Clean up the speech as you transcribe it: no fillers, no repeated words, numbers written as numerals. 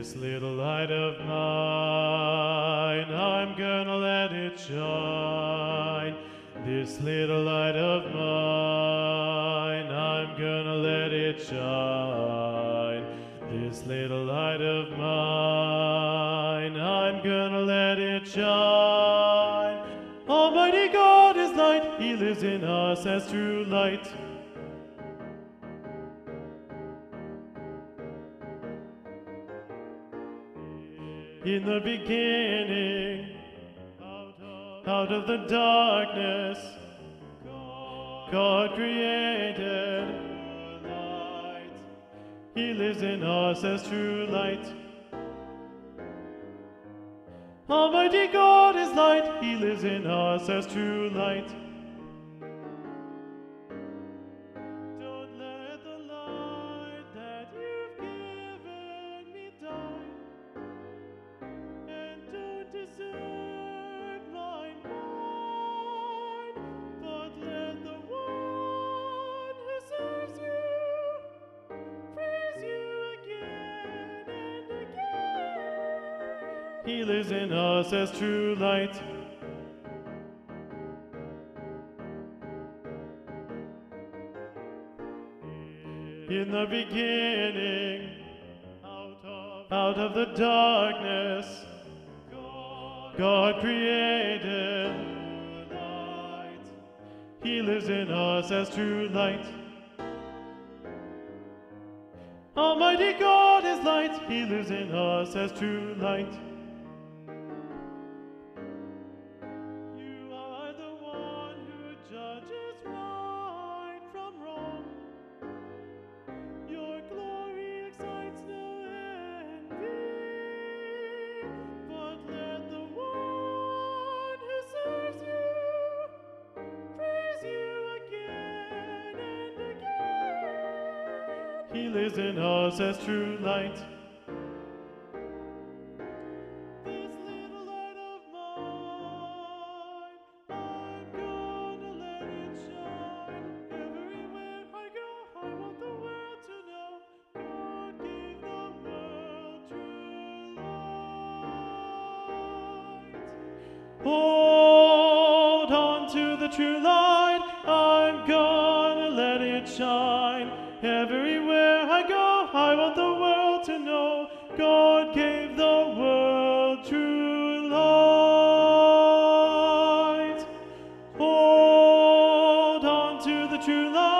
This little light of mine, I'm gonna let it shine. This little light of mine, I'm gonna let it shine. This little light of mine, I'm gonna let it shine. Almighty God is light, He lives in us as true light. In the beginning, out of the darkness, God created light. He lives in us as true light. Almighty God is light, He lives in us as true light. Don't let the light that you've given me die. Desert my mind, but let the one who serves you praise you again and again. He lives in us as true light. In the beginning, out of the darkness, God created light. He lives in us as true light. Almighty God is light. He lives in us as true light. You are the one who judges right from wrong. Your glory excites no envy. But let the one who serves you praise you again and again. He lives in us as true light. This little light of mine, I'm gonna let it shine. Everywhere I go, I want the world to know God gave the world true light. Hold on to the true light, I'm gonna let it shine. Everywhere I go, I want the world to know God gave the world true light. Hold on to the true light.